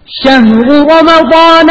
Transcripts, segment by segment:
شهر رمضان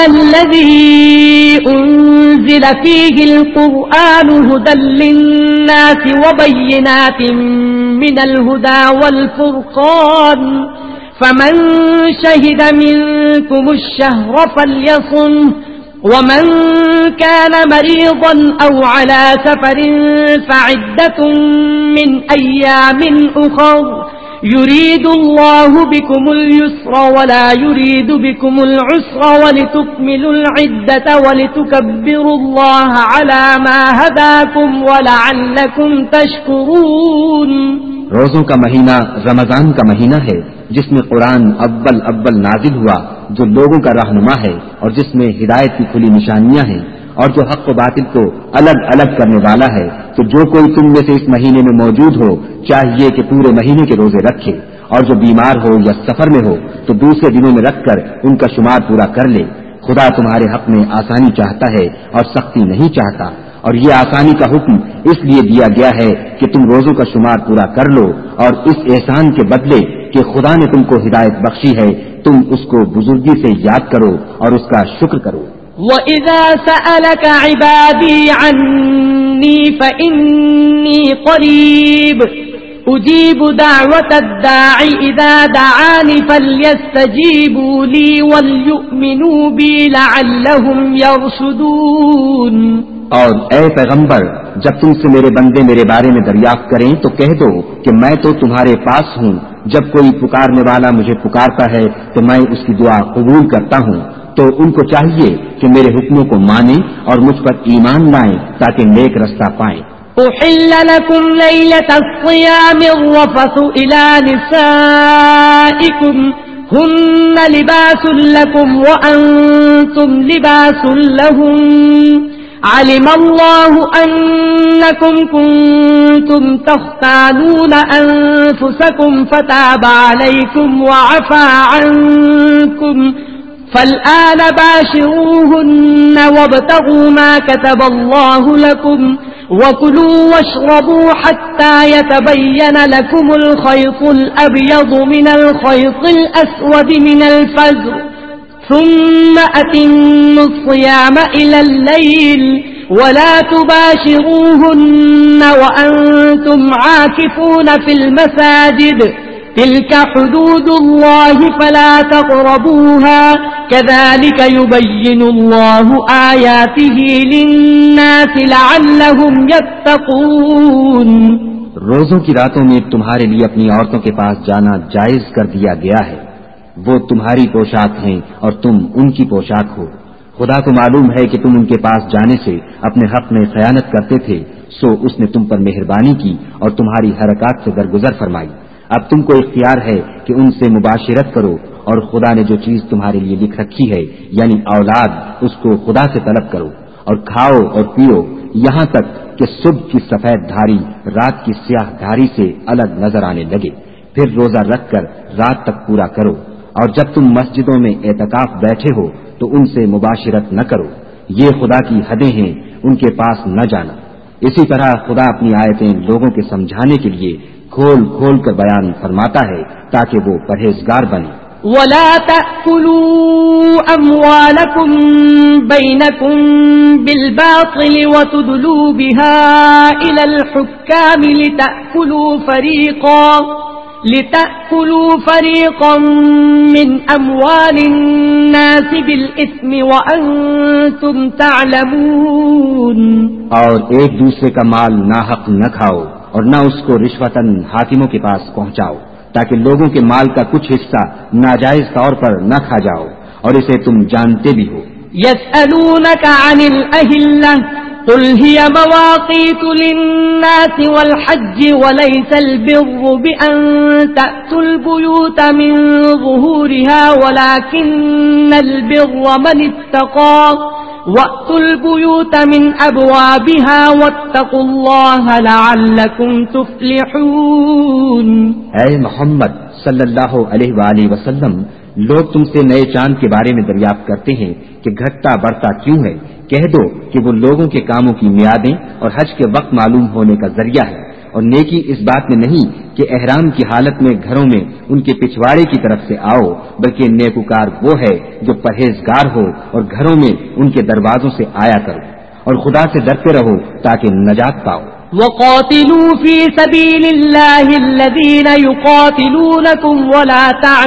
الذي أنزل فيه القرآن هدى للناس وبينات من الهدى والفرقان فمن شهد منكم الشهر فليصمه ومن كان مريضا أو على سفر فعدة من أيام أخر يريد الله بكم اليسر ولا يريد بكم العسر ولتكملوا العدة ولتكبروا الله على ما هداكم ولعلكم تشكرون. روزوں کا مہینہ رمضان کا مہینہ ہے جس میں قرآن اول نازل ہوا، جو لوگوں کا رہنما ہے اور جس میں ہدایت کی کھلی نشانیاں ہیں اور جو حق و باطل کو الگ الگ کرنے والا ہے. تو جو کوئی تم میں سے اس مہینے میں موجود ہو چاہیے کہ پورے مہینے کے روزے رکھے، اور جو بیمار ہو یا سفر میں ہو تو دوسرے دنوں میں رکھ کر ان کا شمار پورا کر لے. خدا تمہارے حق میں آسانی چاہتا ہے اور سختی نہیں چاہتا، اور یہ آسانی کا حکم اس لیے دیا گیا ہے کہ تم روزوں کا شمار پورا کر لو، اور اس احسان کے بدلے کہ خدا نے تم کو ہدایت بخشی ہے تم اس کو بزرگی سے یاد کرو اور اس کا شکر کرو. وَإِذَا سَأَلَكَ عِبَادِي عَنِّي فَإِنِّي قَرِيبٌ أُجِيبُ دَعْوَةَ الدَّاعِ إِذَا دَعَانِ فَلْيَسْتَجِيبُوا لِي وَلْيُؤْمِنُوا بِي لَعَلَّهُمْ يَرْشُدُونَ. اور اے پیغمبر، جب تم سے میرے بندے میرے بارے میں دریافت کریں تو کہہ دو کہ میں تو تمہارے پاس ہوں. جب کوئی پکارنے والا مجھے پکارتا ہے تو میں اس کی دعا قبول کرتا ہوں. تو ان کو چاہیے کہ میرے حکموں کو مانیں اور مجھ پر ایمان لائیں تاکہ نیک رستہ پائیں. أحل لكم ليلة الصيام الرفث إلى نسائكم هن لباس لكم وأنتم لباس لهم علم الله أنكم كنتم تختانون أنفسكم فتاب عليكم وعفى عنكم فالآن باشروهن وابتغوا ما كتب الله لكم وكلوا واشربوا حتى يتبين لكم الخيط الأبيض من الخيط الأسود من الفجر ثم أتموا الصيام إلى الليل ولا تباشروهن وأنتم عاكفون في المساجد تلك حدود الله فلا تقربوها كذلك يبين الله آياته للناس لعلهم يتقون. روزوں کی راتوں میں تمہارے لیے اپنی عورتوں کے پاس جانا جائز کر دیا گیا ہے. وہ تمہاری پوشاک ہیں اور تم ان کی پوشاک ہو. خدا کو معلوم ہے کہ تم ان کے پاس جانے سے اپنے حق میں خیانت کرتے تھے، سو اس نے تم پر مہربانی کی اور تمہاری حرکات سے درگزر فرمائی. اب تم کو اختیار ہے کہ ان سے مباشرت کرو، اور خدا نے جو چیز تمہارے لیے لکھ رکھی ہے یعنی اولاد، اس کو خدا سے طلب کرو اور کھاؤ اور پیو یہاں تک کہ صبح کی سفید دھاری رات کی سیاہ دھاری سے الگ نظر آنے لگے. پھر روزہ رکھ کر رات تک پورا کرو، اور جب تم مسجدوں میں اعتکاف بیٹھے ہو تو ان سے مباشرت نہ کرو. یہ خدا کی حدیں ہیں، ان کے پاس نہ جانا. اسی طرح خدا اپنی آیتیں لوگوں کے سمجھانے کے لیے کھول کھول کر بیان فرماتا ہے تاکہ وہ پرہیزگار بنے. وَلَا تَأْكُلُوا أَمْوَالَكُمْ بَيْنَكُمْ بِالْبَاطِلِ وَتُدْلُوا بِهَا إِلَى الْحُكَّامِ لِتَأْكُلُوا فَرِيقًا مِّنْ أَمْوَالِ النَّاسِ بِالْإِثْمِ وَأَنْتُمْ تَعْلَمُونَ. اور ایک دوسرے کا مال ناحق نہ کھاؤ اور نہ اس کو رشوتاً حاکموں کے پاس پہنچاؤ تاکہ لوگوں کے مال کا کچھ حصہ ناجائز طور پر نہ کھا جاؤ، اور اسے تم جانتے بھی ہو. يَسْأَلُونَكَ عَنِ الْأَهِلَّةِ قُلْ هِيَ مَوَاقِيتُ لِلنَّاسِ وَالْحَجِّ وَلَيْسَ الْبِرُّ بِأَن تَأْتُوا الْبُيُوتَ مِن ظُهُورِهَا وَلَكِنَّ الْبِرَّ مَنِ اتَّقَىٰ وَأْتُوا الْبُيُوتَ مِنْ أَبْوَابِهَا وَاتَّقُوا اللَّهَ لَعَلَّكُمْ تُفْلِحُونَ. اے محمد صلی اللہ علیہ وآلہ وسلم، لوگ تم سے نئے چاند کے بارے میں دریافت کرتے ہیں کہ گھٹتا بڑھتا کیوں ہے. کہہ دو کہ وہ لوگوں کے کاموں کی میادیں اور حج کے وقت معلوم ہونے کا ذریعہ ہے. اور نیکی اس بات میں نہیں کہ احرام کی حالت میں گھروں میں ان کے پچھواڑے کی طرف سے آؤ، بلکہ نیکوکار وہ ہے جو پرہیزگار ہو اور گھروں میں ان کے دروازوں سے آیا کرو، اور خدا سے ڈرتے رہو تاکہ نجات پاؤ۔ وقاتلوا في سبيل الله الذين يقاتلونكم ولا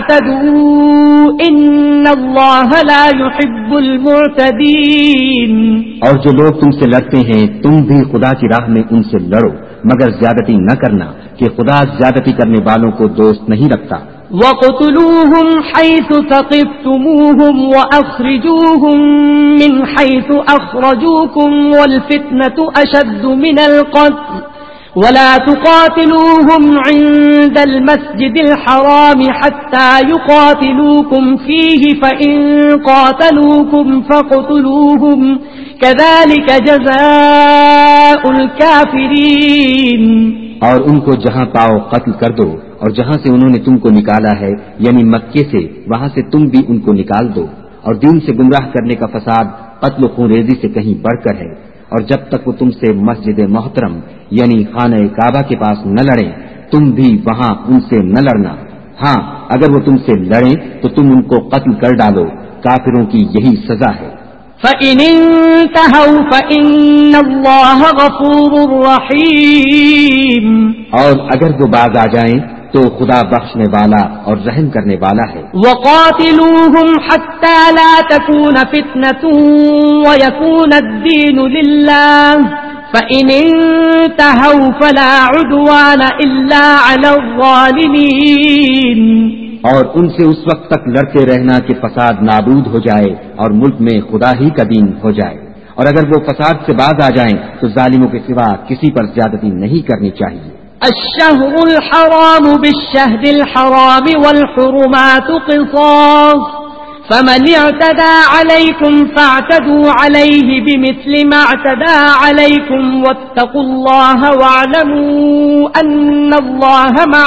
تعتدوا إن الله لا يحب المعتدين۔ اور جو لوگ تم سے لڑتے ہیں تم بھی خدا کی راہ میں ان سے لڑو، مگر زیادتی نہ کرنا کہ خدا زیادتی کرنے والوں کو دوست نہیں رکھتا۔ وَاقْتُلُوهُمْ حَيْثُ ثَقِفْتُمُوهُمْ وَأَخْرِجُوهُمْ مِنْ حَيْثُ أَخْرَجُوكُمْ وَالْفِتْنَةُ أَشَدُّ مِنَ الْقَتْلِ وَلَا تُقَاتِلُوهُمْ عِندَ الْمَسْجِدِ الْحَرَامِ حَتَّى يُقَاتِلُوكُمْ فِيهِ فَإِنْ قَاتَلُوكُمْ فَاقْتُلُوهُمْ كَذَلِكَ جَزَاءُ الْكَافِرِينَ۔ اور ان کو جہاں پاؤ قتل کر دو، اور جہاں سے انہوں نے تم کو نکالا ہے یعنی مکے سے، وہاں سے تم بھی ان کو نکال دو، اور دین سے گمراہ کرنے کا فساد قتل و خون ریزی سے کہیں بڑھ کر ہے، اور جب تک وہ تم سے مسجد محترم یعنی خانہ کعبہ کے پاس نہ لڑیں تم بھی وہاں ان سے نہ لڑنا۔ ہاں اگر وہ تم سے لڑیں تو تم ان کو قتل کر ڈالو، کافروں کی یہی سزا ہے۔ فَإِنِ انْتَهَوْا فَإِنَّ اللَّهَ غَفُورٌ رَحِيمٌ۔ اور اگر وہ باز آ جائیں تو خدا بخشنے والا اور رحم کرنے والا ہے۔ وَقَاتِلُوهُمْ حَتَّى لَا تَكُونَ فِتْنَةٌ وَيَكُونَ الدِّينُ لِلَّهِ فَإِنِ انْتَهَوْا فَلَا عُدْوَانَ إِلَّا عَلَى الظَّالِمِينَ۔ اور ان سے اس وقت تک لڑتے رہنا کہ فساد نابود ہو جائے اور ملک میں خدا ہی کا دین ہو جائے، اور اگر وہ فساد سے باز آ جائیں تو ظالموں کے سوا کسی پر زیادتی نہیں کرنی چاہیے۔ الشهر الحرام بالشهر الحرام والحرمات قصاص فمن اعتدى عليكم فاعتدوا عليه بمثل ما اعتدى عليكم واتقوا الله واعلموا أن الله مع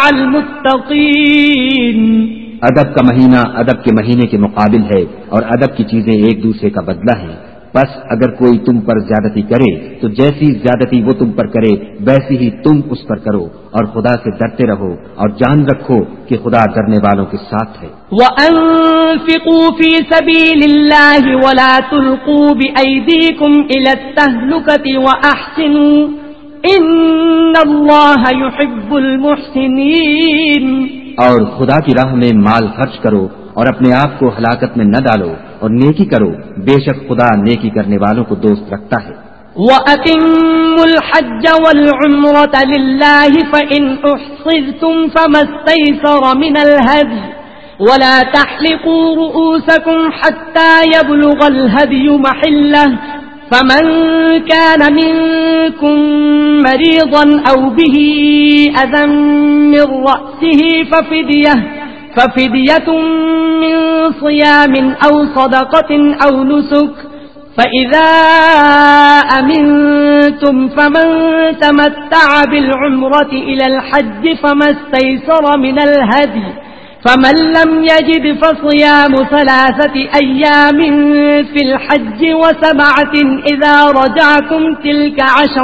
المتقين۔ ادب کا مہینہ ادب کے مہینے کے مقابل ہے، اور ادب کی چیزیں ایک دوسرے کا بدلہ ہیں، بس اگر کوئی تم پر زیادتی کرے تو جیسی زیادتی وہ تم پر کرے ویسی ہی تم اس پر کرو، اور خدا سے ڈرتے رہو اور جان رکھو کہ خدا ڈرنے والوں کے ساتھ ہے۔ وَأَنفِقُوا فِي سَبِيلِ اللَّهِ وَلَا تُلْقُوا بِأَيْدِيكُمْ إِلَى التَّهْلُكَةِ وَأَحْسِنُوا إِنَّ اللَّهَ يُحِبُّ الْمُحْسِنِينَ۔ اور خدا کی راہ میں مال خرچ کرو اور اپنے آپ کو ہلاکت میں نہ ڈالو، اور نیکی کرو، بے شک خدا نیکی کرنے والوں کو دوست رکھتا ہے۔ وَأَتِمُّوا الْحَجَّ وَالْعُمْرَةَ لِلَّهِ فَإِنْ أُحْصِرْتُمْ فَمَا اسْتَيْسَرَ مِنَ الْهَدْيِ وَلَا تَحْلِقُوا رُؤُوسَكُمْ حَتَّى يَبْلُغَ الْهَدْيُ مَحِلَّهُ فَمَنْ كَانَ مِنْكُمْ مَرِيضًا أَوْ بِهِ أَذًى مِّن رَّأْسِهِ فَفِدْيَةٌ مِّن صِيَامٍ أَوْ صَدَقَةٍ أَوْ نُسُكٍ فَإِذَا أَمِنْتُمْ فَمَنْ تَمَتَّعَ بِالْعُمْرَةِ إِلَى الْحَجِّ فَمَا اسْتَيْسَرَ مِنَ الْهَدْيِ فَمَنْ لَمْ يَجِدْ فَصِيَامُ 3 أَيَّامٍ فِي الْحَجِّ و7 إِذَا رَجَعْتُمْ تِلْكَ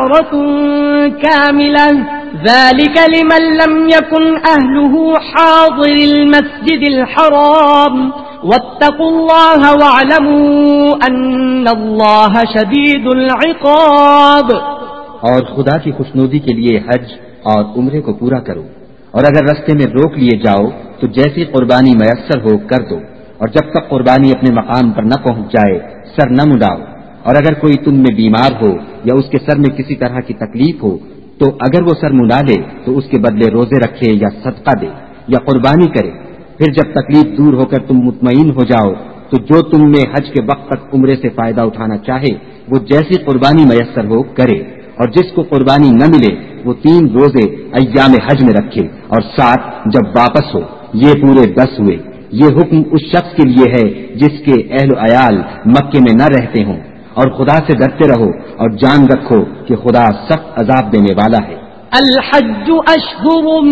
10 كَامِلَةٌ ذلك لمن لم يكن أهله حاضر المسجد الحرام واتقوا الله واعلموا أن الله شديد العقاب۔ اور خدا کی خوشنودی کے لیے حج اور عمرے کو پورا کرو، اور اگر رستے میں روک لیے جاؤ تو جیسی قربانی میسر ہو کر دو، اور جب تک قربانی اپنے مقام پر نہ پہنچ جائے سر نہ مڈاؤ، اور اگر کوئی تم میں بیمار ہو یا اس کے سر میں کسی طرح کی تکلیف ہو تو اگر وہ سر منڈا لے تو اس کے بدلے روزے رکھے یا صدقہ دے یا قربانی کرے۔ پھر جب تکلیف دور ہو کر تم مطمئن ہو جاؤ تو جو تم میں حج کے وقت تک عمرے سے فائدہ اٹھانا چاہے وہ جیسی قربانی میسر ہو کرے، اور جس کو قربانی نہ ملے وہ 3 روزے ایام حج میں رکھے، اور 7 جب واپس ہو، یہ پورے 10 ہوئے۔ یہ حکم اس شخص کے لیے ہے جس کے اہل و عیال مکے میں نہ رہتے ہوں، اور خدا سے ڈرتے رہو اور جان رکھو کہ خدا سخت عذاب دینے والا ہے۔ الحج اشہر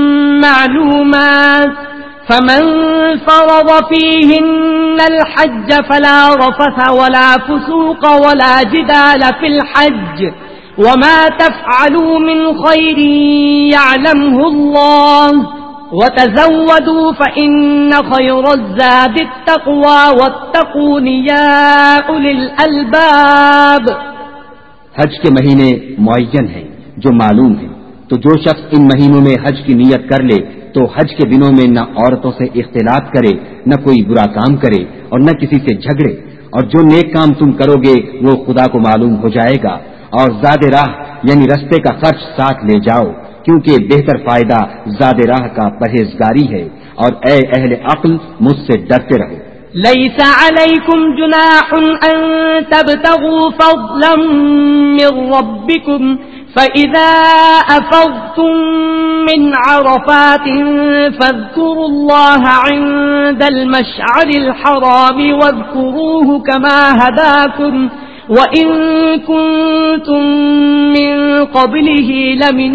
معلومات فمن فرض فیہن الحج فلا رفث ولا فسوق ولا جدال فی الحج وما تفعلوا من خير يعلمه الله وتزودوا فإن خير الزاد التقوى واتقون يا أولي الألباب. حج کے مہینے معین ہیں جو معلوم ہیں، تو جو شخص ان مہینوں میں حج کی نیت کر لے تو حج کے دنوں میں نہ عورتوں سے اختلاط کرے، نہ کوئی برا کام کرے اور نہ کسی سے جھگڑے، اور جو نیک کام تم کرو گے وہ خدا کو معلوم ہو جائے گا، اور زاد راہ یعنی رستے کا خرچ ساتھ لے جاؤ، کیونکہ بہتر فائدہ زاد راہ کا پرہیزگاری ہے، اور اے اہل عقل مجھ سے ڈرتے رہو. ليس عليكم جناح أن تبتغوا فضلا من ربكم فإذا أفضتم من عرفات فاذكروا الله عند المشعر الحرام واذكروه كما هداكم وإن كنتم من قبله لمن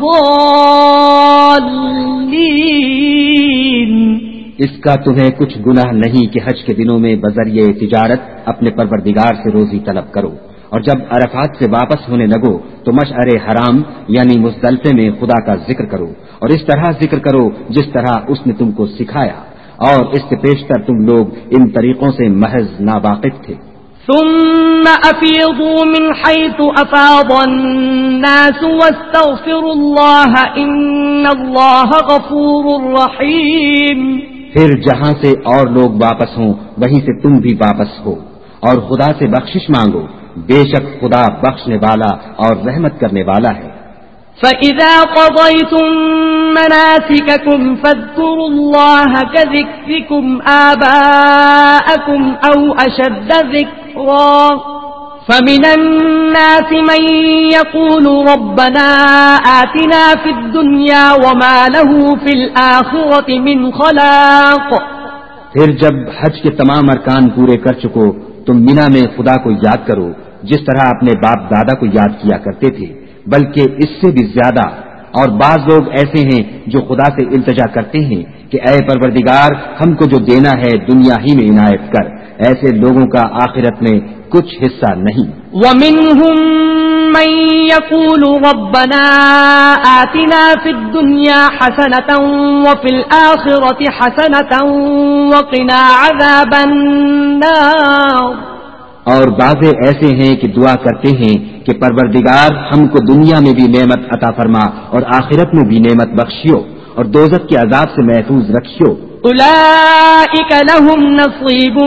الضالين. اس کا تمہیں کچھ گناہ نہیں کہ حج کے دنوں میں بذریعہ تجارت اپنے پروردگار سے روزی طلب کرو، اور جب عرفات سے واپس ہونے لگو تو مشعر حرام یعنی مزدلفے میں خدا کا ذکر کرو، اور اس طرح ذکر کرو جس طرح اس نے تم کو سکھایا، اور اس سے پیشتر تم لوگ ان طریقوں سے محض ناواقف تھے. ثم أفيضوا من حيث أفاض الناس واستغفروا الله إن الله غفور رحيم. پھر جہاں سے اور لوگ واپس ہوں وہیں سے تم بھی واپس ہو، اور خدا سے بخشش مانگو، بے شک خدا بخشنے والا اور رحمت کرنے والا ہے. فَإِذَا قَضَيْتُم مَّنَاسِكَكُمْ فَاذْكُرُوا اللَّهَ كَذِكْرِكُمْ آبَاءَكُمْ أَوْ أَشَدَّ ذِكْرًا فَمِنَ النَّاسِ مَن يَقُولُ رَبَّنَا آتِنَا فِي الدُّنْيَا وَمَا لَهُ فِي الْآخِرَةِ مِنْ خَلَاقٍ. پھر جب حج کے تمام ارکان پورے کر چکو تم مینا میں خدا کو یاد کرو جس طرح اپنے باپ دادا کو یاد کیا کرتے تھے، بلکہ اس سے بھی زیادہ. اور بعض لوگ ایسے ہیں جو خدا سے التجا کرتے ہیں کہ اے پروردگار ہم کو جو دینا ہے دنیا ہی میں عنایت کر. ایسے لوگوں کا آخرت میں کچھ حصہ نہیں. وَمِنْهُمْ مَن يَقُولُ رَبَّنَا آتِنَا فِي الدُّنْيَا حَسَنَةً وَفِي الْآخِرَةِ حَسَنَةً وَقِنَا عَذَابَ النَّارِ. اور بعضے ایسے ہیں کہ دعا کرتے ہیں کہ پروردگار ہم کو دنیا میں بھی نعمت عطا فرما اور آخرت میں بھی نعمت بخشیو اور دوزخ کے عذاب سے محفوظ رکھیو. أولئك لهم نصيب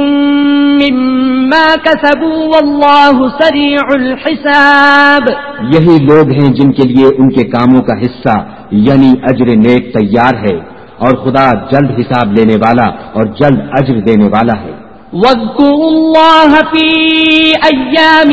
مما كسبوا والله سريع الحساب. یہی لوگ ہیں جن کے لیے ان کے کاموں کا حصہ یعنی اجر نیک تیار ہے، اور خدا جلد حساب لینے والا اور جلد اجر دینے والا ہے. واذكروا الله في أيام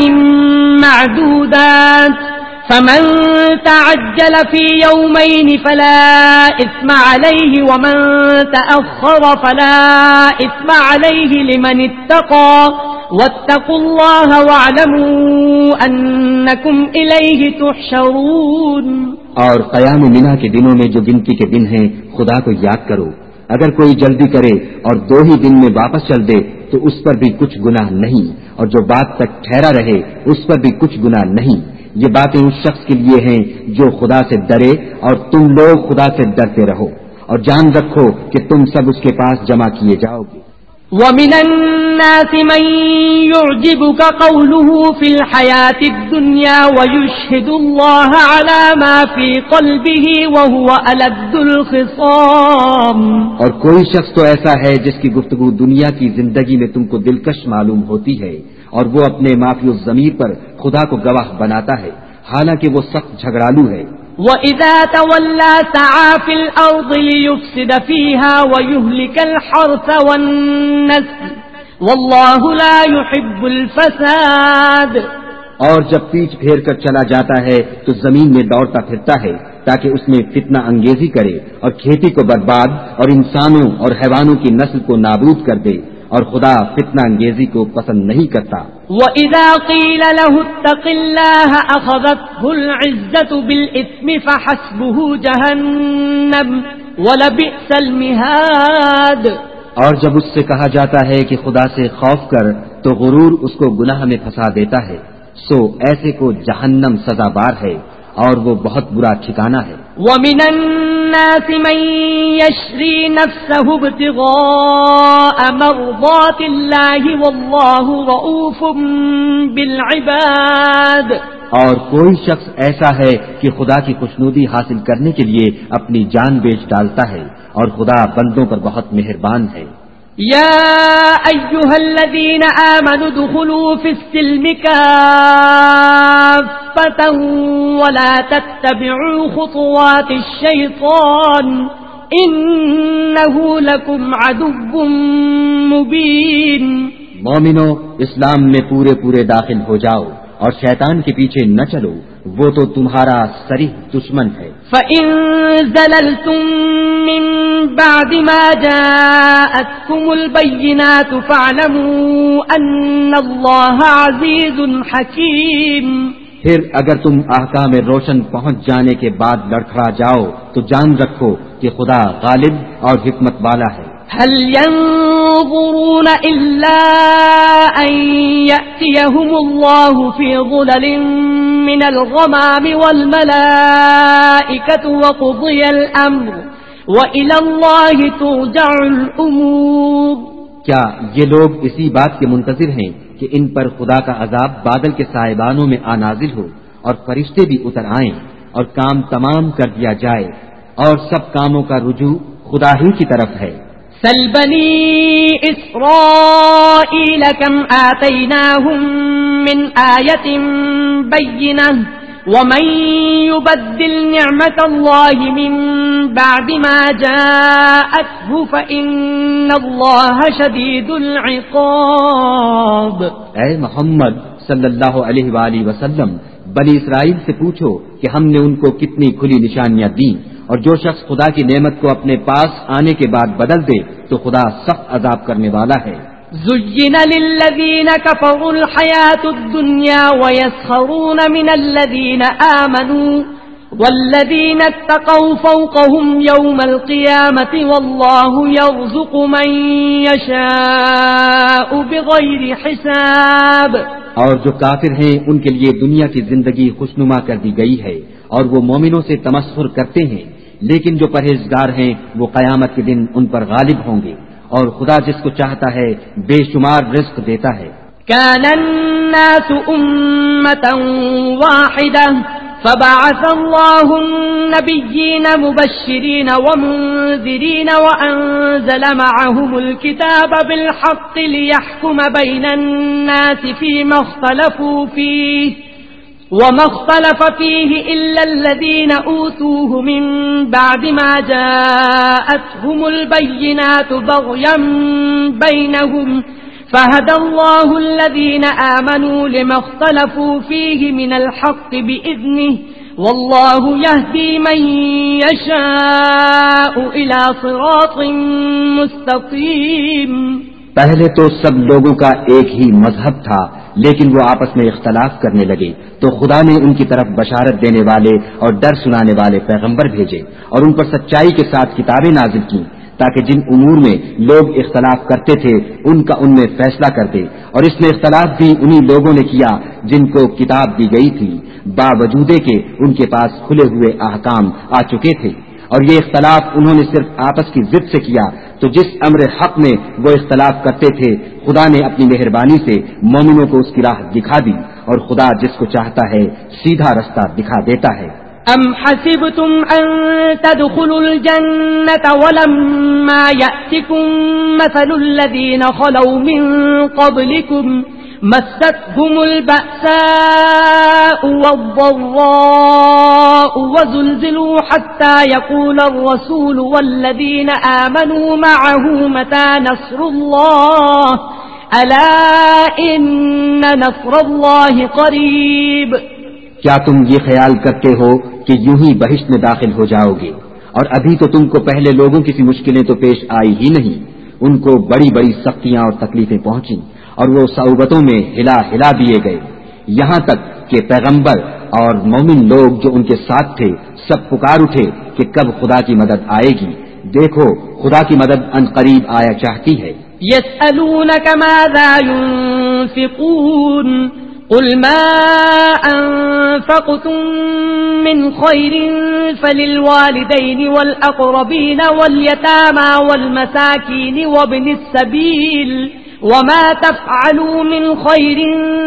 معدودات فمن تعجل في يومين فلا إثم عليه ومن تأخر فلا إثم عليه لمن اتقى واتقوا الله واعلموا أنكم إليه تحشرون. اور قیام منا کے دنوں میں جو گنتی کے دن ہیں خدا کو یاد کرو. اگر کوئی جلدی کرے اور 2 ہی دن میں واپس چل دے تو اس پر بھی کچھ گناہ نہیں، اور جو بات تک ٹھہرا رہے اس پر بھی کچھ گناہ نہیں. یہ باتیں اس شخص کے لیے ہیں جو خدا سے ڈرے، اور تم لوگ خدا سے ڈرتے رہو اور جان رکھو کہ تم سب اس کے پاس جمع کیے جاؤ گے. وَمِنَ النَّاسِ مَن يُعْجِبُكَ قَوْلُهُ فِي الْحَيَاةِ الدُّنْيَا وَيُشْهِدُ اللَّهَ عَلَى مَا فِي قَلْبِهِ وَهُوَ أَلَدُّ الْخِصَامِ. اور کوئی شخص تو ایسا ہے جس کی گفتگو دنیا کی زندگی میں تم کو دلکش معلوم ہوتی ہے، اور وہ اپنے معافی الضمیر پر خدا کو گواہ بناتا ہے حالانکہ وہ سخت جھگڑالو ہے. وَإِذَا تَوَلَّى سَعَى فِي الْأَرْضِ لِيُفْسِدَ فِيهَا وَيُهْلِكَ الْحَرْثَ وَالنَّسْلَ وَاللَّهُ لَا يُحِبُّ الْفَسَادَ. اور جب پیچھ پھیر کر چلا جاتا ہے تو زمین میں دوڑتا پھرتا ہے تاکہ اس میں فتنہ انگیزی کرے اور کھیتی کو برباد اور انسانوں اور حیوانوں کی نسل کو نابود کر دے، اور خدا فتنہ انگیزی کو پسند نہیں کرتا. وَإِذَا قِيلَ لَهُ اتَّقِ اللَّهَ أَخَذَتْهُ الْعِزَّةُ بِالْإِثْمِ فَحَسْبُهُ جَهَنَّمُ وَلَبِئْسَ الْمِهَادُ. اور جب اس سے کہا جاتا ہے کہ خدا سے خوف کر تو غرور اس کو گناہ میں پھنسا دیتا ہے، سو ایسے کو جہنم سزا بار ہے اور وہ بہت برا ٹھکانہ ہے. وَمِنَ النَّاسِ مَن يَشْرِي نَفْسَهُ ابْتِغَاءَ مَرْضَاتِ اللَّهِ وَاللَّهُ رَءُوفٌ بِالْعِبَادِ. اور کوئی شخص ایسا ہے کہ خدا کی خوشنودی حاصل کرنے کے لیے اپنی جان بیچ ڈالتا ہے اور خدا بندوں پر بہت مہربان ہے. يا أيها الذين آمنوا ادخلوا في السلم كافة ولا تتبعوا خطوات الشيطان إنه لكم عدو مبين. مومنو، اسلام میں پورے داخل ہو جاؤ اور شیطان کے پیچھے نہ چلو، وہ تو تمہارا صریح دشمن ہے. فَإِن زَلَلْتُم مِّن بَعْدِ مَا جَاءَتْكُمُ الْبَيِّنَاتُ فَاعْلَمُوا أَنَّ اللَّهَ عَزِيزٌ حَكِيمٌ. پھر اگر تم احکام روشن پہنچ جانے کے بعد لڑکھڑا جاؤ تو جان رکھو کہ خدا غالب اور حکمت والا ہے. هل ينظرون إلا أن يأتيهم الله في ظلل من الغمام والملائكة وقضي الأمر وإلى الله ترجع الأمور. کیا یہ لوگ اسی بات کے منتظر ہیں کہ ان پر خدا کا عذاب بادل کے سائبانوں میں نازل ہو اور فرشتے بھی اتر آئیں اور کام تمام کر دیا جائے اور سب کاموں کا رجوع خدا ہی کی طرف ہے. سل بني إسرائيل كم آتيناهم من آية بينة ومن يبدل نعمة الله من بعد ما جاءته فإن الله شديد العقاب. اے محمد صلی اللہ علیہ وآلہ وسلم، بنی اسرائیل سے پوچھو کہ ہم نے ان کو کتنی کھلی نشانیاں دیں، اور جو شخص خدا کی نعمت کو اپنے پاس آنے کے بعد بدل دے تو خدا سخت عذاب کرنے والا ہے. زُيِّنَ لِلَّذِينَ كَفَرُوا الْحَيَاةُ الدُّنْيَا وَيَسْخَرُونَ مِنَ الَّذِينَ آمَنُوا وَالَّذِينَ اتَّقَوْا فَوْقَهُمْ يَوْمَ الْقِيَامَةِ وَاللَّهُ يَرْزُقُ مَن يَشَاءُ بِغَيْرِ حِسَابٍ. اور جو کافر ہیں ان کے لیے دنیا کی زندگی خوشنما کر دی گئی ہے اور وہ مومنوں سے تمسخر کرتے ہیں، لیکن جو پرہیزگار ہیں وہ قیامت کے دن ان پر غالب ہوں گے اور خدا جس کو چاہتا ہے بے شمار رزق دیتا ہے. كان الناس أمة واحدة فبعث الله النبيين مبشرين ومنذرين وأنزل معهم الكتاب بالحق ليحكم بين الناس فيما اختلفوا فيه وما اختلف فيه إلا الذين أوتوه من بعد ما جاءتهم البينات بغيا بينهم فهدى الله الذين آمنوا لما اختلفوا فيه من الحق بإذنه والله يهدي من يشاء إلى صراط مستقيم. پہلے تو سب لوگوں کا ایک ہی مذہب تھا، لیکن وہ آپس میں اختلاف کرنے لگے تو خدا نے ان کی طرف بشارت دینے والے اور ڈر سنانے والے پیغمبر بھیجے اور ان پر سچائی کے ساتھ کتابیں نازل کی تاکہ جن امور میں لوگ اختلاف کرتے تھے ان کا ان میں فیصلہ کر دے. اور اس میں اختلاف بھی انہی لوگوں نے کیا جن کو کتاب دی گئی تھی، باوجود کہ ان کے پاس کھلے ہوئے احکام آ چکے تھے. اور یہ اختلاف انہوں نے صرف آپس کی ضد سے کیا، تو جس امر حق میں وہ اختلاف کرتے تھے خدا نے اپنی مہربانی سے مومنوں کو اس کی راہ دکھا دی اور خدا جس کو چاہتا ہے سیدھا رستہ دکھا دیتا ہے. أم حسبتم أن تدخلوا الجنة ولما يأتكم مثل الذين خلوا من قبلكم مستهم البأساء والضراء وزلزلوا حتى يقول الرسول والذين آمنوا معه متى نصر الله ألا إن نصر الله قريب. کیا تم یہ خیال کرتے ہو کہ یوں ہی بہشت میں داخل ہو جاؤ گے، اور ابھی تو تم کو پہلے لوگوں کی سی مشکلیں تو پیش آئی ہی نہیں. ان کو بڑی بڑی سختیاں اور تکلیفیں پہنچیں اور وہ صعوبتوں میں ہلا دیے گئے، یہاں تک کہ پیغمبر اور مومن لوگ جو ان کے ساتھ تھے سب پکار اٹھے کہ کب خدا کی مدد آئے گی. دیکھو خدا کی مدد ان قریب آیا چاہتی ہے. يسألونك ماذا ينفقون قل ما أنفقتم من خير فللوالدين والأقربين واليتامى والمساكين وابن السبيل وما تفعلوا من خير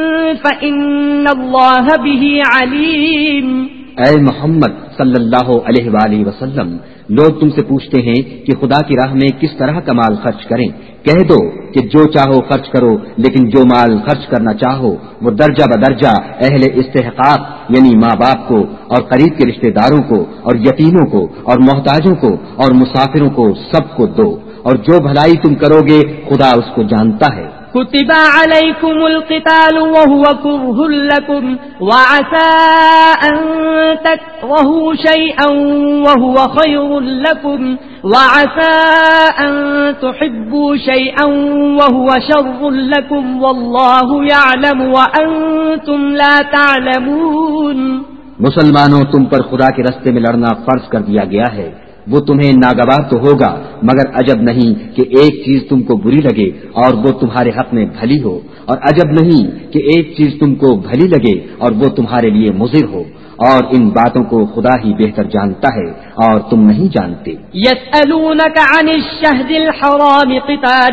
فإن الله به عليم. اے محمد صلی اللہ علیہ وآلہ وسلم، لوگ تم سے پوچھتے ہیں کہ خدا کی راہ میں کس طرح کا مال خرچ کریں. کہہ دو کہ جو چاہو خرچ کرو، لیکن جو مال خرچ کرنا چاہو وہ درجہ بدرجہ اہل استحقاق یعنی ماں باپ کو اور قریب کے رشتہ داروں کو اور یتیموں کو اور محتاجوں کو اور مسافروں کو سب کو دو، اور جو بھلائی تم کرو گے خدا اس کو جانتا ہے. كتب عليكم القتال وهو كره لكم وعسى أن تكرهوا شيئا وهو خير لكم وعسى أن تحبوا شيئا وهو شر لكم والله يعلم وأنتم لا تعلمون. مسلمانوں، تم پر خدا کے راستے میں لڑنا فرض کر دیا گیا ہے. وہ تمہیں ناگوار تو ہوگا، مگر عجب نہیں کہ ایک چیز تم کو بری لگے اور وہ تمہارے حق میں بھلی ہو، اور عجب نہیں کہ ایک چیز تم کو بھلی لگے اور وہ تمہارے لیے مضر ہو، اور ان باتوں کو خدا ہی بہتر جانتا ہے اور تم نہیں جانتے. يسألونك عن الشهر الحرام قتال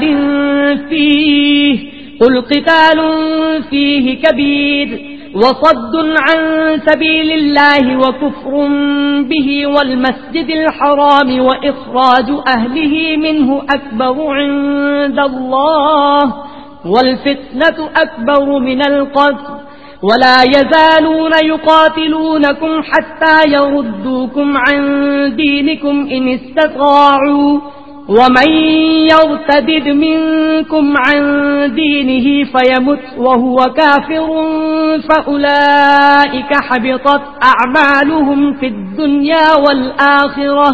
فيه قل قتال فيه كبير وصد عن سبيل الله وكفر به والمسجد الحرام وإخراج أهله منه أكبر عند الله والفتنة أكبر من القتل ولا يزالون يقاتلونكم حتى يردوكم عن دينكم إن استطاعوا ومن يرتد منكم عن دينه فيمت وهو كافر فأولئك حبطت أعمالهم في الدنيا والآخرة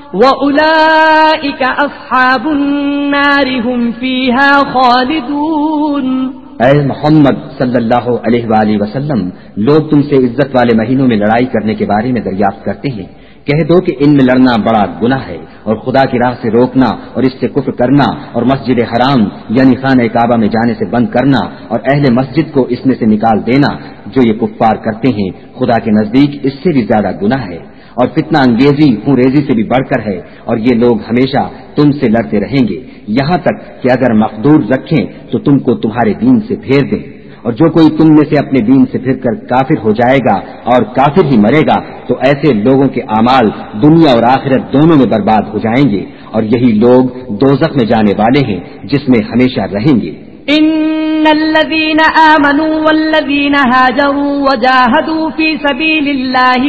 وأولئك أصحاب النار هم فيها خالدون. اے محمد صلی اللہ علیہ وآلہ وسلم، لوگ تم سے عزت والے مہینوں میں لڑائی کرنے کے بارے میں دریافت کرتے ہیں. کہہ دو کہ ان میں لڑنا بڑا گناہ ہے، اور خدا کی راہ سے روکنا اور اس سے کفر کرنا اور مسجد حرام یعنی خانہ کعبہ میں جانے سے بند کرنا اور اہل مسجد کو اس میں سے نکال دینا، جو یہ کفار کرتے ہیں خدا کے نزدیک اس سے بھی زیادہ گناہ ہے، اور فتنہ انگیزی خون ریزی سے بھی بڑھ کر ہے، اور یہ لوگ ہمیشہ تم سے لڑتے رہیں گے یہاں تک کہ اگر مقدور رکھیں تو تم کو تمہارے دین سے پھیر دیں. اور جو کوئی تم میں سے اپنے دین سے پھر کر کافر ہو جائے گا اور کافر ہی مرے گا تو ایسے لوگوں کے اعمال دنیا اور آخرت دونوں میں برباد ہو جائیں گے، اور یہی لوگ دوزخ میں جانے والے ہیں جس میں ہمیشہ رہیں گے. ان الذين آمنوا والذين هاجروا وجاهدوا في سبيل الله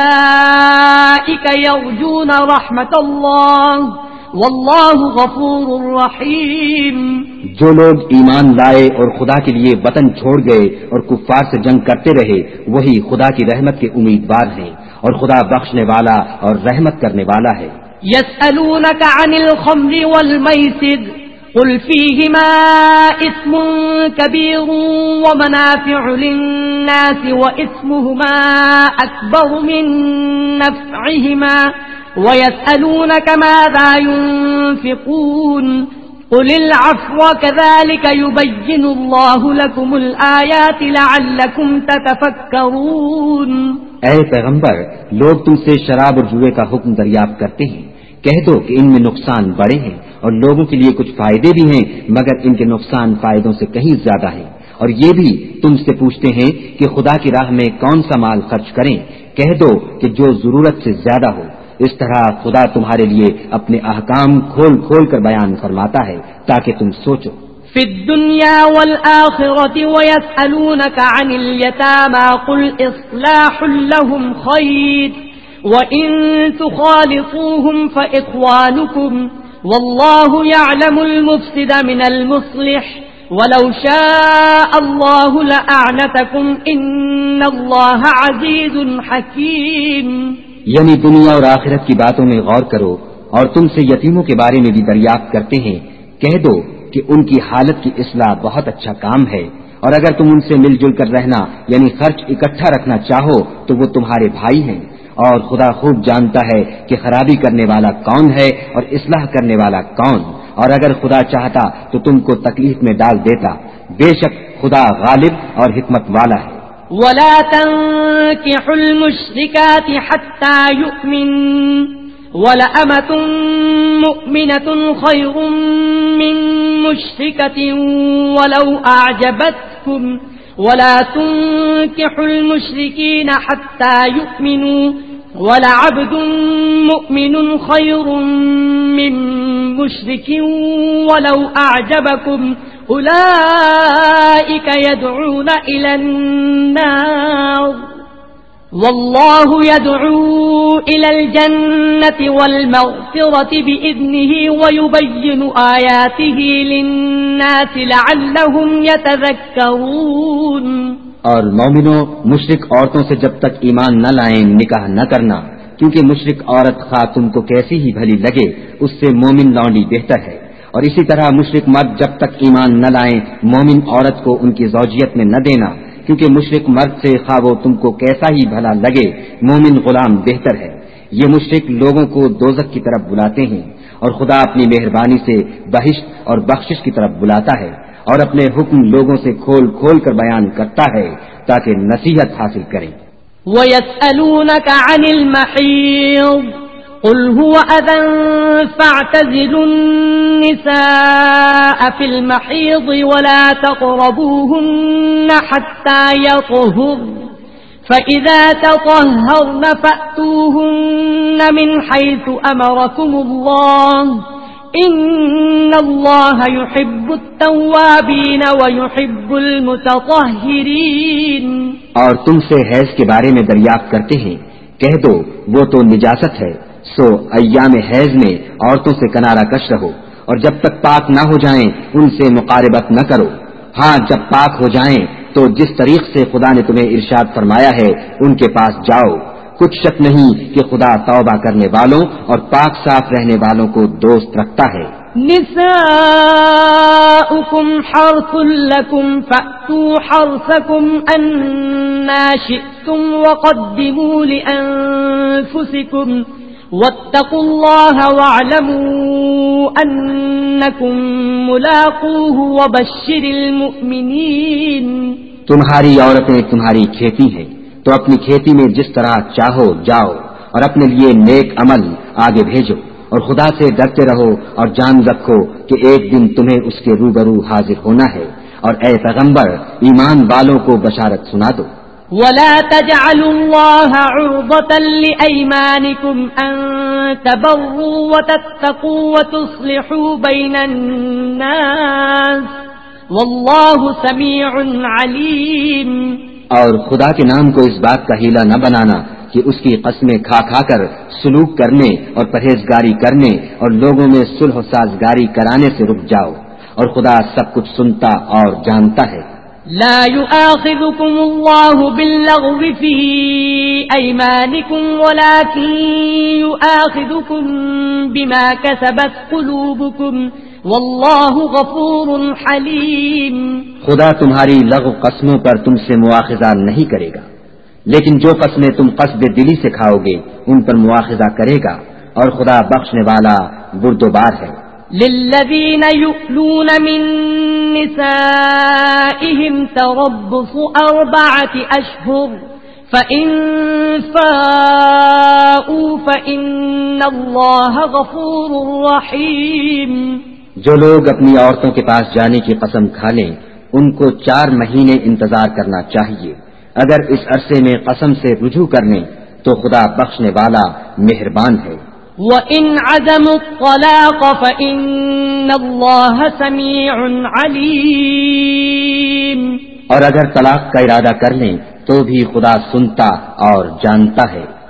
اولئك يرجون رحمة الله واللہ غفور رحیم. جو لوگ ایمان لائے اور خدا کے لیے وطن چھوڑ گئے اور کفار سے جنگ کرتے رہے وہی خدا کی رحمت کے امیدوار ہیں، اور خدا بخشنے والا اور رحمت کرنے والا ہے. یسألونک عن الخمر والمیسر قل فیہما اسم کبیر ومنافع للناس واسمہما اکبر من نفعہما وَيَسْأَلُونَكَ مَاذَا يُنْفِقُونَ قُلِ الْعَفْوَ كَذَلِكَ يُبَيِّنُ اللَّهُ لَكُمُ الْآيَاتِ لَعَلَّكُمْ تَتَفَكَّرُونَ. اے پیغمبر، لوگ تم سے شراب اور جوئے کا حکم دریافت کرتے ہیں. کہہ دو کہ ان میں نقصان بڑے ہیں اور لوگوں کے لیے کچھ فائدے بھی ہیں، مگر ان کے نقصان فائدوں سے کہیں زیادہ ہیں. اور یہ بھی تم سے پوچھتے ہیں کہ خدا کی راہ میں کون سا مال خرچ کریں. کہہ دو کہ جو ضرورت سے زیادہ ہو. اس طرح خدا تمہارے لیے اپنے احکام کھول کھول کر بیان فرماتا ہے تاکہ تم سوچو. فی الدنیا والآخرة ويسألونك عن اليتامى قل إصلاح لهم خير وإن تخالطوهم فإخوانكم والله يعلم المفسد من المصلح ولو شاء الله لأعنتكم إن الله عزيز حكيم. یعنی دنیا اور آخرت کی باتوں میں غور کرو، اور تم سے یتیموں کے بارے میں بھی دریافت کرتے ہیں. کہہ دو کہ ان کی حالت کی اصلاح بہت اچھا کام ہے، اور اگر تم ان سے مل جل کر رہنا یعنی خرچ اکٹھا رکھنا چاہو تو وہ تمہارے بھائی ہیں، اور خدا خوب جانتا ہے کہ خرابی کرنے والا کون ہے اور اصلاح کرنے والا کون. اور اگر خدا چاہتا تو تم کو تکلیف میں ڈال دیتا، بے شک خدا غالب اور حکمت والا ہے۔ ولا تنكحوا المشركات حتى يؤمن ولأمة مؤمنة خير من مشركة ولو أعجبتكم ولا تنكحوا المشركين حتى يؤمنوا ولعبد مؤمن خير من مشرك ولو أعجبكم أولئك يدعون إلى النار والله يدعو إلى الجنة والمغفرة بإذنه ويبين آياته للناس لعلهم يتذكرون۔ اور مومنوں، مشرک عورتوں سے جب تک ایمان نہ لائیں نکاح نہ کرنا، کیونکہ مشرک عورت خواہ تم کو کیسی ہی بھلی لگے اس سے مومن لونڈی بہتر ہے، اور اسی طرح مشرک مرد جب تک ایمان نہ لائیں مومن عورت کو ان کی زوجیت میں نہ دینا، کیونکہ مشرک مرد سے خواہ وہ تم کو کیسا ہی بھلا لگے مومن غلام بہتر ہے۔ یہ مشرک لوگوں کو دوزخ کی طرف بلاتے ہیں، اور خدا اپنی مہربانی سے بہشت اور بخشش کی طرف بلاتا ہے، اور اپنے حکم لوگوں سے کھول کھول کر بیان کرتا ہے تاکہ نصیحت حاصل کریں۔ وَيَسْأَلُونَكَ عَنِ الْمَحِيضِ قُلْ هُوَ أَذًى فَاعْتَزِلُوا النِّسَاءَ فِي الْمَحِيضِ وَلَا تَقْرَبُوهُنَّ حَتَّى يَطْهُرْنَ فَإِذَا تَطَهَّرْنَ فَأْتُوهُنَّ مِنْ حَيْثُ أَمَرَكُمُ اللَّهُ إِنَّ اللَّهَ يُحِبُّ التَّوَّابِينَ وَيُحِبُّ الْمُتَطَهِّرِينَ۔ اور تم سے حیض کے بارے میں دریافت کرتے ہیں، کہہ دو وہ تو نجاست ہے، سو ایام حیض میں عورتوں سے کنارہ کش رہو، اور جب تک پاک نہ ہو جائیں ان سے مقاربت نہ کرو۔ ہاں جب پاک ہو جائیں تو جس طریق سے خدا نے تمہیں ارشاد فرمایا ہے ان کے پاس جاؤ، کچھ شک نہیں کہ خدا توبہ کرنے والوں اور پاک صاف رہنے والوں کو دوست رکھتا ہے۔ نساؤكم حرث لكم فأتوا حرثكم أنا شئتم وقدموا لأنفسكم واتقوا الله واعلموا أنكم ملاقوه وبشر المؤمنين۔ تمہاری عورتیں تمہاری کھیتی ہیں تو اپنی کھیتی میں جس طرح چاہو جاؤ، اور اپنے لیے نیک عمل آگے بھیجو، اور خدا سے ڈرتے رہو اور جان رکھو کہ ایک دن تمہیں اس کے روبرو حاضر ہونا ہے، اور اے پیغمبر ایمان والوں کو بشارت سنا دو۔ ولا تجعلوا الله عرضة لأيمانكم أن تبروا وتتقوا وتصلحوا بين الناس والله سميع عليم۔ اور خدا کے نام کو اس بات کا ہیلا نہ بنانا کہ اس کی قسمیں کھا کھا کر سلوک کرنے اور پرہیزگاری کرنے اور لوگوں میں صلح و سازگاری کرانے سے رک جاؤ، اور خدا سب کچھ سنتا اور جانتا ہے۔ لا يؤاخذكم الله باللغو في أيمانكم ولكن يؤاخذكم بما كسبت قلوبكم والله غفور حليم۔ خدا تمہاری لغو قسموں پر تم سے مواخذہ نہیں کرے گا، لیکن جو قسمیں تم قصد دلی سے کھاؤ گے ان پر مواخذہ کرے گا، اور خدا بخشنے والا بردبار ہے۔ للذين يؤلون من نسائهم تربص 4 أشهر فإن فاءوا فإن الله غفور رحيم۔ جو لوگ اپنی عورتوں کے پاس جانے کی قسم کھا لیں ان کو 4 مہینے انتظار کرنا چاہیے، اگر اس عرصے میں قسم سے رجوع کر لیں تو خدا بخشنے والا مہربان ہے۔ وَإِنْ عَزَمُوا الطَّلَاقَ فَإِنَّ اللَّهَ سَمِيعٌ عَلِيمٌ۔ اور اگر طلاق کا ارادہ کر لیں تو بھی خدا سنتا اور جانتا ہے۔